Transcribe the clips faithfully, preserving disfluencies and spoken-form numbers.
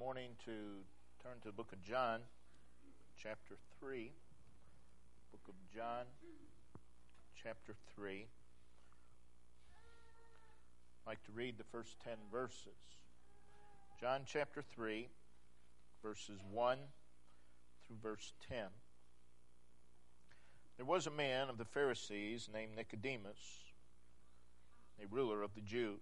morning to turn to the book of John, chapter three. Book of John, chapter three. I'd like to read the first ten verses. John chapter three, verses one through verse ten. There was a man of the Pharisees named Nicodemus, a ruler of the Jews.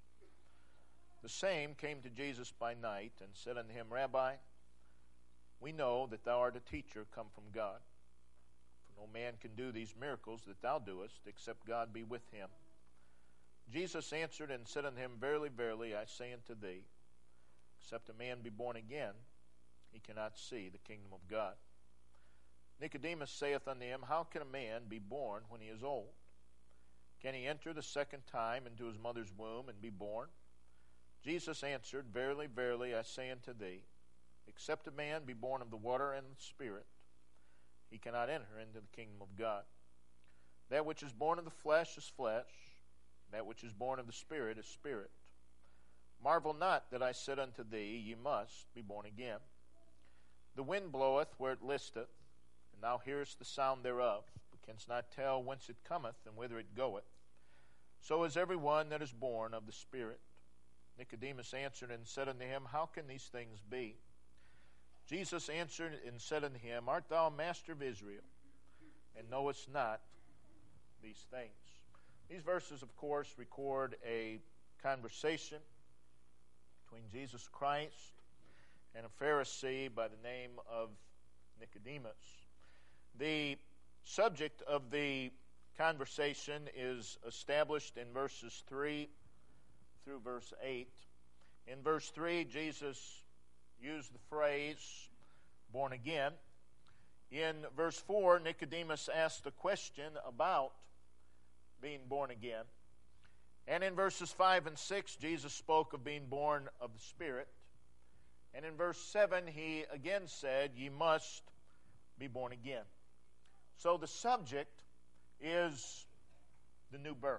The same came to Jesus by night and said unto him, Rabbi, we know that thou art a teacher come from God. For no man can do these miracles that thou doest, except God be with him. Jesus answered and said unto him, Verily, verily, I say unto thee, except a man be born again, he cannot see the kingdom of God. Nicodemus saith unto him, How can a man be born when he is old? Can he enter the second time into his mother's womb and be born? Jesus answered, Verily, verily, I say unto thee, except a man be born of the water and the Spirit, he cannot enter into the kingdom of God. That which is born of the flesh is flesh, that which is born of the Spirit is spirit. Marvel not that I said unto thee, Ye must be born again. The wind bloweth where it listeth, and thou hearest the sound thereof, but canst not tell whence it cometh and whither it goeth. So is every one that is born of the Spirit. Nicodemus answered and said unto him, How can these things be? Jesus answered and said unto him, Art thou a master of Israel, and knowest not these things? These verses, of course, record a conversation between Jesus Christ and a Pharisee by the name of Nicodemus. The subject of the conversation is established in verses three through verse eight. In verse three, Jesus used the phrase, born again. In verse four, Nicodemus asked a question about being born again. And in verses five and six, Jesus spoke of being born of the Spirit. And in verse seven, he again said, Ye must be born again. So the subject is the new birth.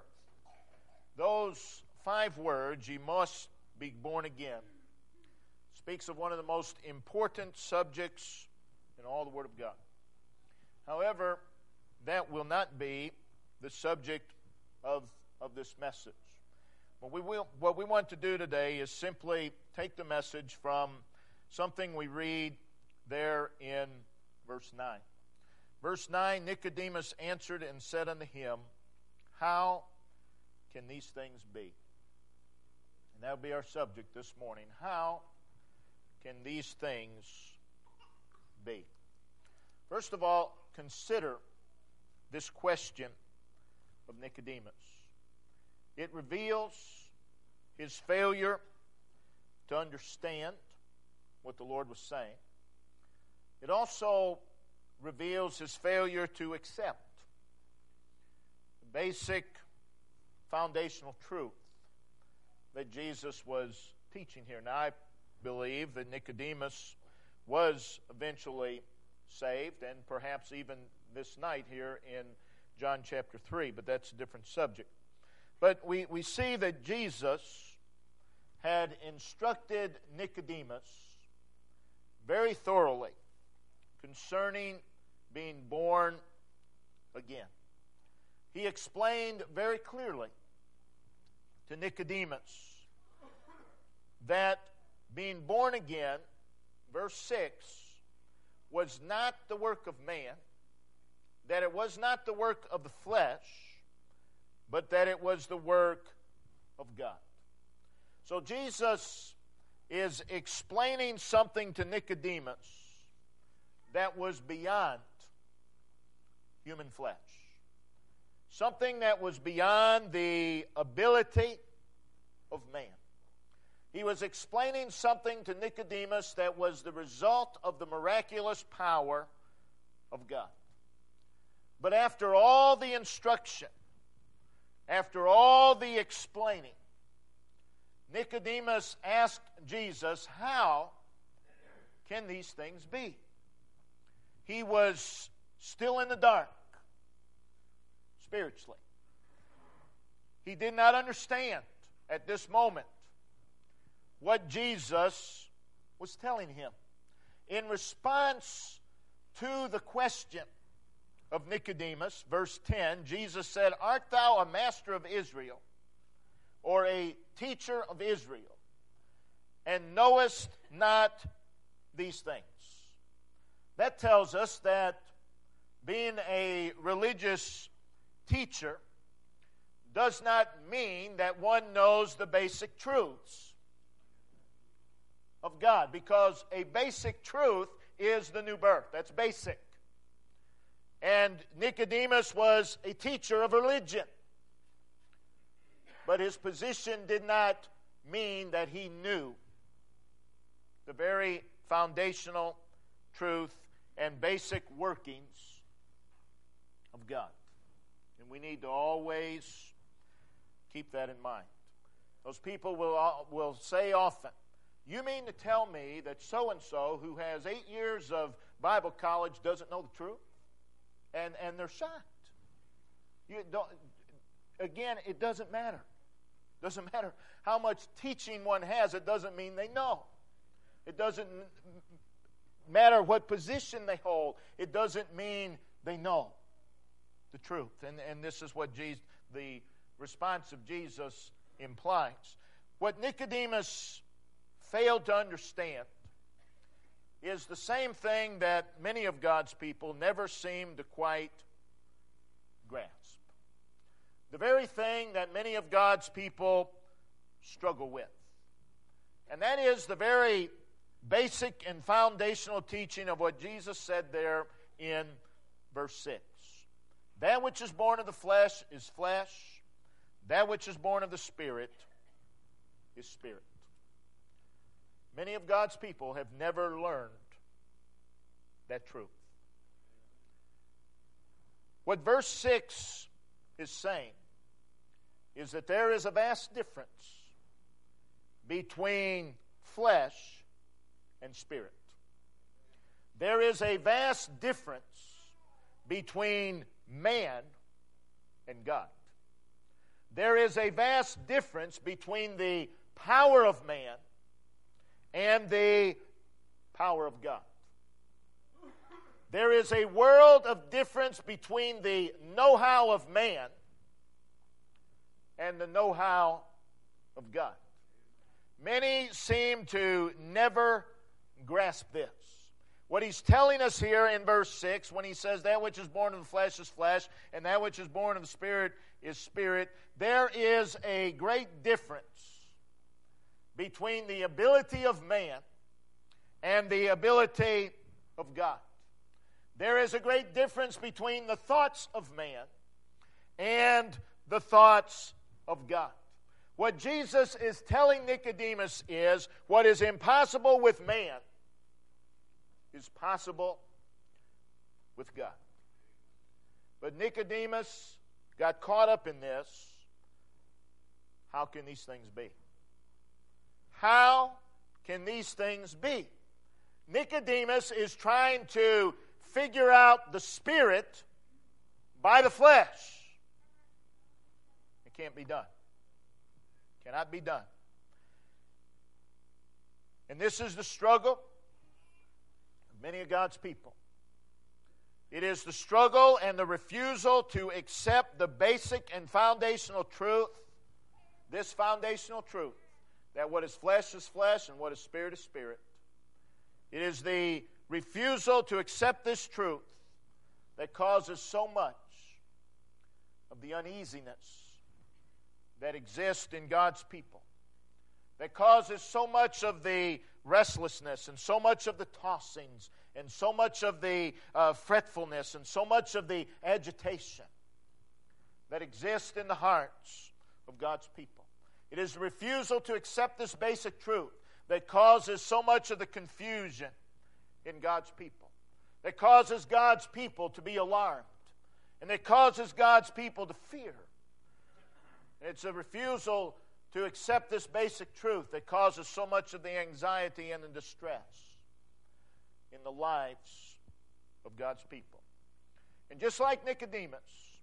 Those five words, ye must be born again, speaks of one of the most important subjects in all the Word of God. However, that will not be the subject of, of this message. What we, will, what we want to do today is simply take the message from something we read there in verse nine. Verse nine, Nicodemus answered and said unto him, How can these things be? And that will be our subject this morning. How can these things be? First of all, consider this question of Nicodemus. It reveals his failure to understand what the Lord was saying. It also reveals his failure to accept the basic foundational truth that Jesus was teaching here. Now, I believe that Nicodemus was eventually saved, and perhaps even this night here in John chapter three, but that's a different subject. But we, we see that Jesus had instructed Nicodemus very thoroughly concerning being born again. He explained very clearly to Nicodemus that being born again, verse six, was not the work of man, that it was not the work of the flesh, but that it was the work of God. So Jesus is explaining something to Nicodemus that was beyond human flesh. Something that was beyond the ability of man. He was explaining something to Nicodemus that was the result of the miraculous power of God. But after all the instruction, after all the explaining, Nicodemus asked Jesus, How can these things be? He was still in the dark spiritually. He did not understand at this moment what Jesus was telling him. In response to the question of Nicodemus, verse ten, Jesus said, "Art thou a master of Israel, or a teacher of Israel, and knowest not these things?" That tells us that being a religious teacher does not mean that one knows the basic truths of God, because a basic truth is the new birth. That's basic. And Nicodemus was a teacher of religion, but his position did not mean that he knew the very foundational truth and basic workings of God. And we need to always keep that in mind. Those people will, will say often, "You mean to tell me that so-and-so who has eight years of Bible college doesn't know the truth?" And, and they're shocked. You don't, again, it doesn't matter. It doesn't matter how much teaching one has. It doesn't mean they know. It doesn't matter what position they hold. It doesn't mean they know the truth. And, and this is what Jesus, the response of Jesus implies. What Nicodemus failed to understand is the same thing that many of God's people never seem to quite grasp. The very thing that many of God's people struggle with. And that is the very basic and foundational teaching of what Jesus said there in verse six. That which is born of the flesh is flesh. That which is born of the Spirit is spirit. Many of God's people have never learned that truth. What verse six is saying is that there is a vast difference between flesh and spirit. There is a vast difference between man and God. There is a vast difference between the power of man and the power of God. There is a world of difference between the know-how of man and the know-how of God. Many seem to never grasp this. What he's telling us here in verse six, when he says that which is born of the flesh is flesh, and that which is born of the Spirit is spirit, there is a great difference between the ability of man and the ability of God. There is a great difference between the thoughts of man and the thoughts of God. What Jesus is telling Nicodemus is, what is impossible with man is possible with God. But Nicodemus got caught up in this. How can these things be? How can these things be? Nicodemus is trying to figure out the Spirit by the flesh. It can't be done. It cannot be done. And this is the struggle of many of God's people. It is the struggle and the refusal to accept the basic and foundational truth, this foundational truth, that what is flesh is flesh and what is spirit is spirit. It is the refusal to accept this truth that causes so much of the uneasiness that exists in God's people, that causes so much of the restlessness and so much of the tossings and so much of the uh, fretfulness and so much of the agitation that exists in the hearts of God's people. It is the refusal to accept this basic truth that causes so much of the confusion in God's people, that causes God's people to be alarmed, and that causes God's people to fear. It's a refusal to accept this basic truth that causes so much of the anxiety and the distress in the lives of God's people. And just like Nicodemus,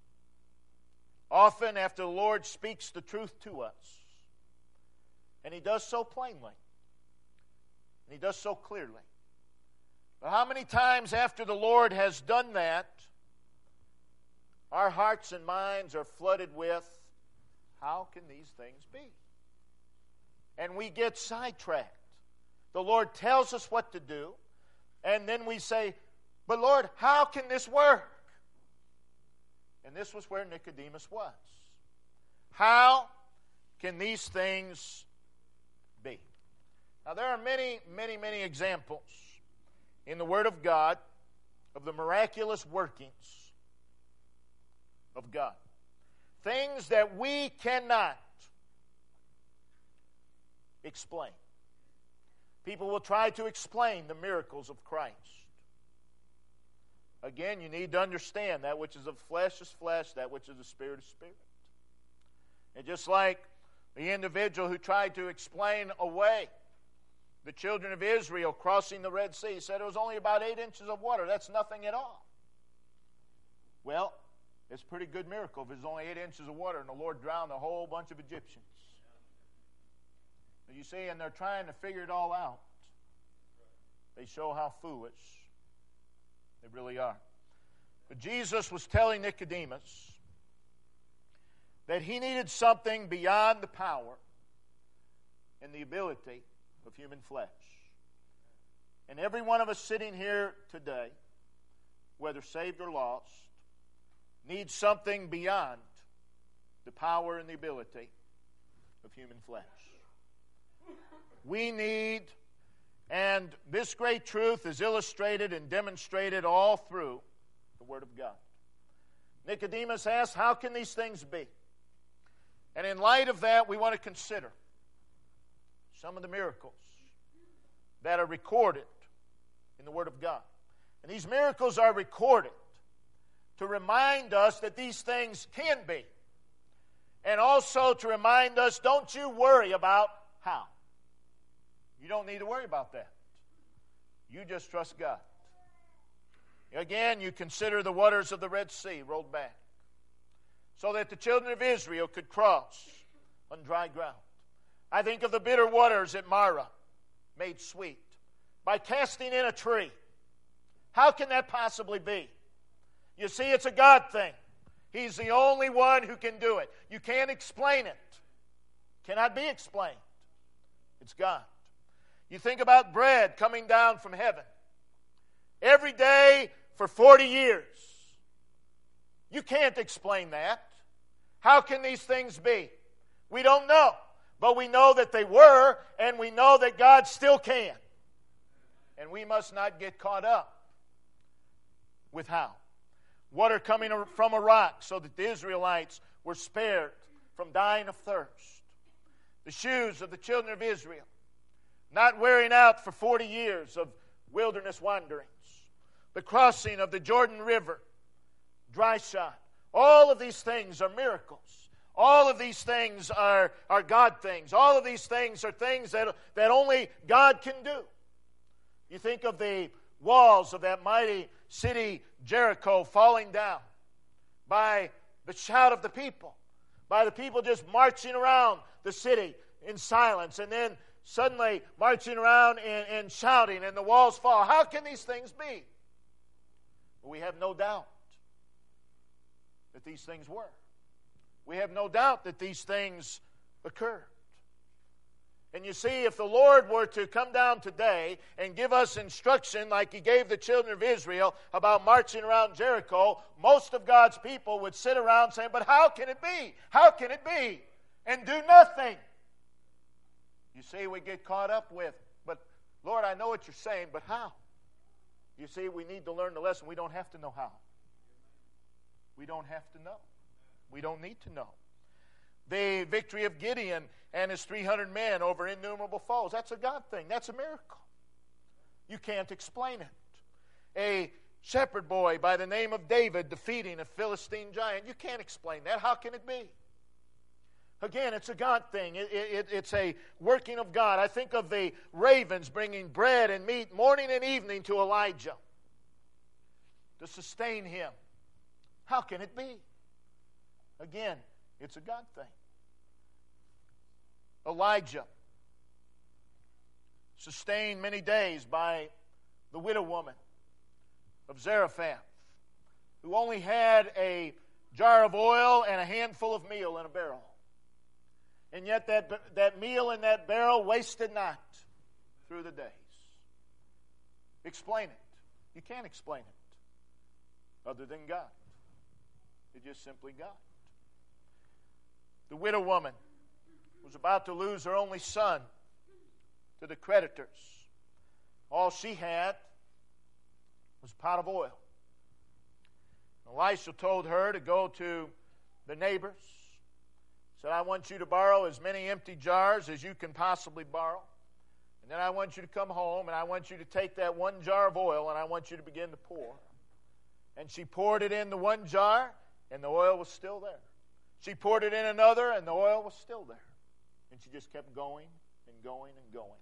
often after the Lord speaks the truth to us, and He does so plainly, And He does so clearly. But how many times after the Lord has done that, our hearts and minds are flooded with, how can these things be? And we get sidetracked. The Lord tells us what to do, and then we say, but Lord, how can this work? And this was where Nicodemus was. How can these things be? Now there are many, many, many examples in the Word of God of the miraculous workings of God. Things that we cannot explain. People will try to explain the miracles of Christ. Again, you need to understand that which is of flesh is flesh, that which is of spirit is spirit. And just like the individual who tried to explain away the children of Israel crossing the Red Sea, said it was only about eight inches of water. That's nothing at all. Well, it's a pretty good miracle if it's only eight inches of water and the Lord drowned a whole bunch of Egyptians. You see, and they're trying to figure it all out. They show how foolish they really are. But Jesus was telling Nicodemus that he needed something beyond the power and the ability of human flesh. And every one of us sitting here today, whether saved or lost, needs something beyond the power and the ability of human flesh. We need, and this great truth is illustrated and demonstrated all through the Word of God. Nicodemus asked, how can these things be? And in light of that, we want to consider some of the miracles that are recorded in the Word of God. And these miracles are recorded to remind us that these things can be. And also to remind us, don't you worry about how. You don't need to worry about that. You just trust God. Again, you consider the waters of the Red Sea rolled back so that the children of Israel could cross on dry ground. I think of the bitter waters at Marah made sweet by casting in a tree. How can that possibly be? You see, it's a God thing. He's the only one who can do it. You can't explain it. Cannot be explained. It's God. You think about bread coming down from heaven every day for forty years. You can't explain that. How can these things be? We don't know. But we know that they were, and we know that God still can. And we must not get caught up with how. Water coming from a rock so that the Israelites were spared from dying of thirst. The shoes of the children of Israel not wearing out for forty years of wilderness wanderings. The crossing of the Jordan River, dry shod. All of these things are miracles. All of these things are, are God things. All of these things are things that, that only God can do. You think of the walls of that mighty city Jericho falling down by the shout of the people, by the people just marching around the city in silence, and then suddenly marching around and, and shouting, and the walls fall. How can these things be? We have no doubt that these things were. We have no doubt that these things occurred. And you see, if the Lord were to come down today and give us instruction like He gave the children of Israel about marching around Jericho, most of God's people would sit around saying, but how can it be? How can it be? And do nothing. You see, we get caught up with, but Lord, I know what you're saying, but how? You see, we need to learn the lesson. We don't have to know how. We don't have to know. We don't need to know. The victory of Gideon and his three hundred men over innumerable foes, that's a God thing. That's a miracle. You can't explain it. A shepherd boy by the name of David defeating a Philistine giant, you can't explain that. How can it be? Again, it's a God thing. It, it, it's a working of God. I think of the ravens bringing bread and meat morning and evening to Elijah to sustain him. How can it be? Again, it's a God thing. Elijah sustained many days by the widow woman of Zarephath, who only had a jar of oil and a handful of meal in a barrel. And yet that, that meal in that barrel wasted not through the days. Explain it. You can't explain it other than God. It's just simply God. The widow woman was about to lose her only son to the creditors. All she had was a pot of oil. Elisha told her to go to the neighbors. Said, I want you to borrow as many empty jars as you can possibly borrow. And then I want you to come home and I want you to take that one jar of oil and I want you to begin to pour. And she poured it in the one jar and the oil was still there. She poured it in another and the oil was still there. And she just kept going and going and going.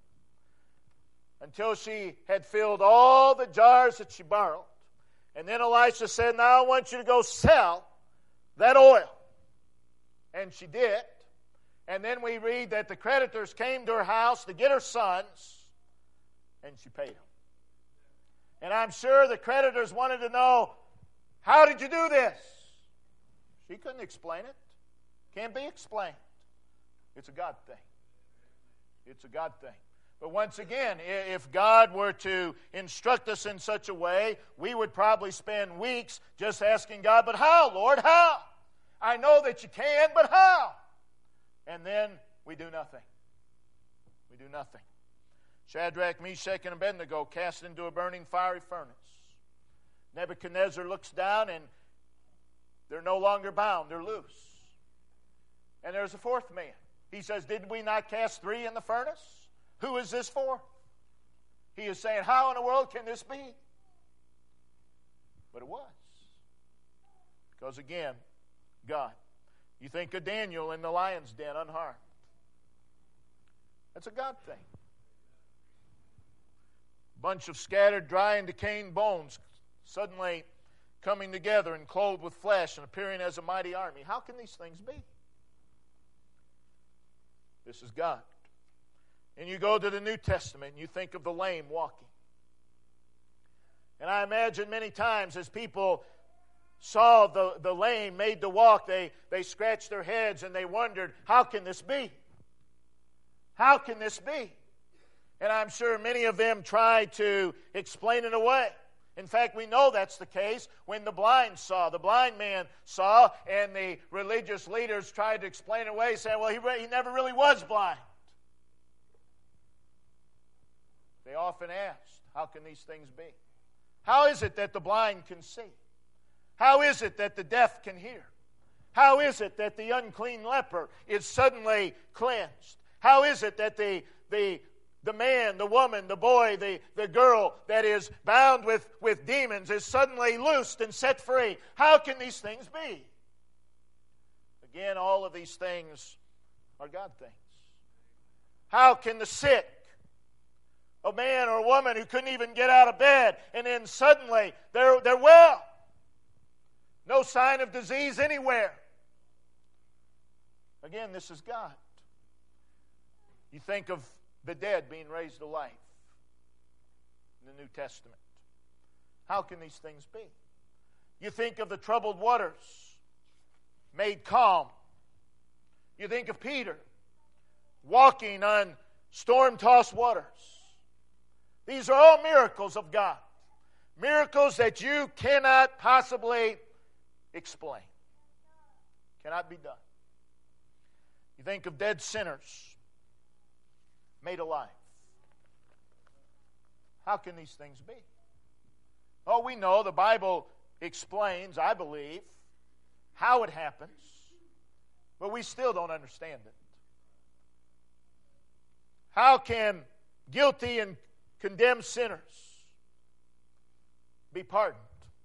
Until she had filled all the jars that she borrowed. And then Elisha said, now I want you to go sell that oil. And she did. And then we read that the creditors came to her house to get her sons, and she paid them. And I'm sure the creditors wanted to know, how did you do this? She couldn't explain it. Can't be explained. It's a God thing. It's a God thing. But once again, if God were to instruct us in such a way, we would probably spend weeks just asking God, but how, Lord, how? I know that you can, but how? And then we do nothing. We do nothing. Shadrach, Meshach, and Abednego cast into a burning fiery furnace. Nebuchadnezzar looks down and they're no longer bound. They're loose. And there's a fourth man. He says, did we not cast three in the furnace? Who is this for? He is saying, how in the world can this be? But it was. Because again, God. You think of Daniel in the lion's den unharmed. That's a God thing. A bunch of scattered, dry, and decaying bones suddenly coming together and clothed with flesh and appearing as a mighty army. How can these things be? This is God. And you go to the New Testament and you think of the lame walking. And I imagine many times as people saw the, the lame made to walk, they, they scratched their heads and they wondered, how can this be? How can this be? And I'm sure many of them tried to explain it away. In fact, we know that's the case when the blind saw. The blind man saw, and the religious leaders tried to explain it away, saying, well, he, re- he never really was blind. They often asked, how can these things be? How is it that the blind can see? How is it that the deaf can hear? How is it that the unclean leper is suddenly cleansed? How is it that the, the, the man, the woman, the boy, the, the girl that is bound with, with demons is suddenly loosed and set free? How can these things be? Again, all of these things are God things. How can the sick, a man or a woman who couldn't even get out of bed, and then suddenly they're, they're well? No sign of disease anywhere. Again, this is God. You think of the dead being raised to life in the New Testament. How can these things be? You think of the troubled waters made calm. You think of Peter walking on storm-tossed waters. These are all miracles of God. Miracles that you cannot possibly explain. Cannot be done. You think of dead sinners made alive. How can these things be? Oh, we know the Bible explains, I believe, how it happens, but we still don't understand it. How can guilty and condemned sinners be pardoned?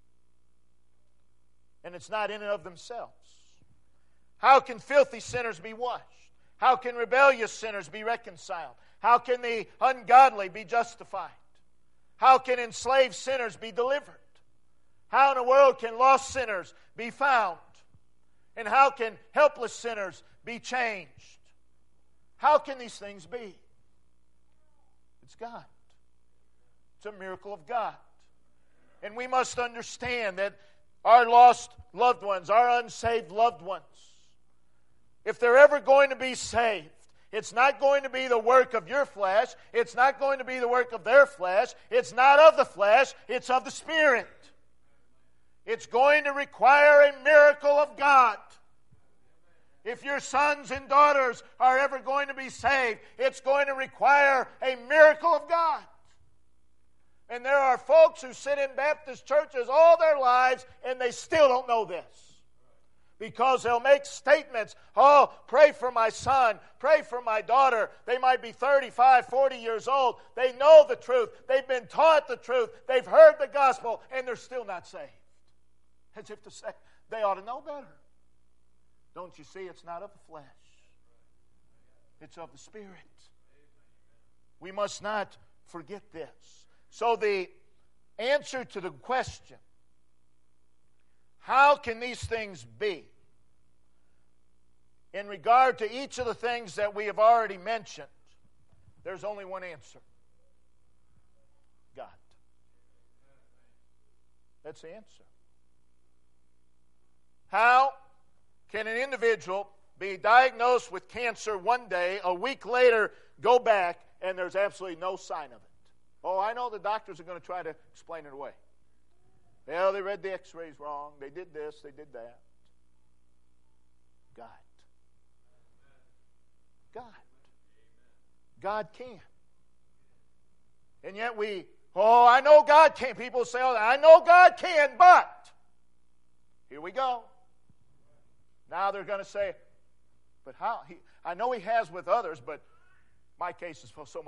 And it's not in and of themselves. How can filthy sinners be washed? How can rebellious sinners be reconciled? How can the ungodly be justified? How can enslaved sinners be delivered? How in the world can lost sinners be found? And how can helpless sinners be changed? How can these things be? It's God. It's a miracle of God. And we must understand that our lost loved ones, our unsaved loved ones, if they're ever going to be saved, it's not going to be the work of your flesh. It's not going to be the work of their flesh. It's not of the flesh. It's of the Spirit. It's going to require a miracle of God. If your sons and daughters are ever going to be saved, it's going to require a miracle of God. And there are folks who sit in Baptist churches all their lives and they still don't know this. Because they'll make statements, oh, pray for my son, pray for my daughter. They might be thirty-five, forty years old. They know the truth. They've been taught the truth. They've heard the gospel, and they're still not saved. As if to say, they ought to know better. Don't you see, it's not of the flesh. It's of the Spirit. We must not forget this. So the answer to the question, how can these things be? In regard to each of the things that we have already mentioned, there's only one answer. God. That's the answer. How can an individual be diagnosed with cancer one day, a week later go back, and there's absolutely no sign of it? Oh, I know the doctors are going to try to explain it away. Well, they read the x-rays wrong. They did this, they did that. God. God. God can. And yet we, oh, I know God can. People say, oh, I know God can, but. Here we go. Now they're going to say, but how? He, I know He has with others, but my case is so much.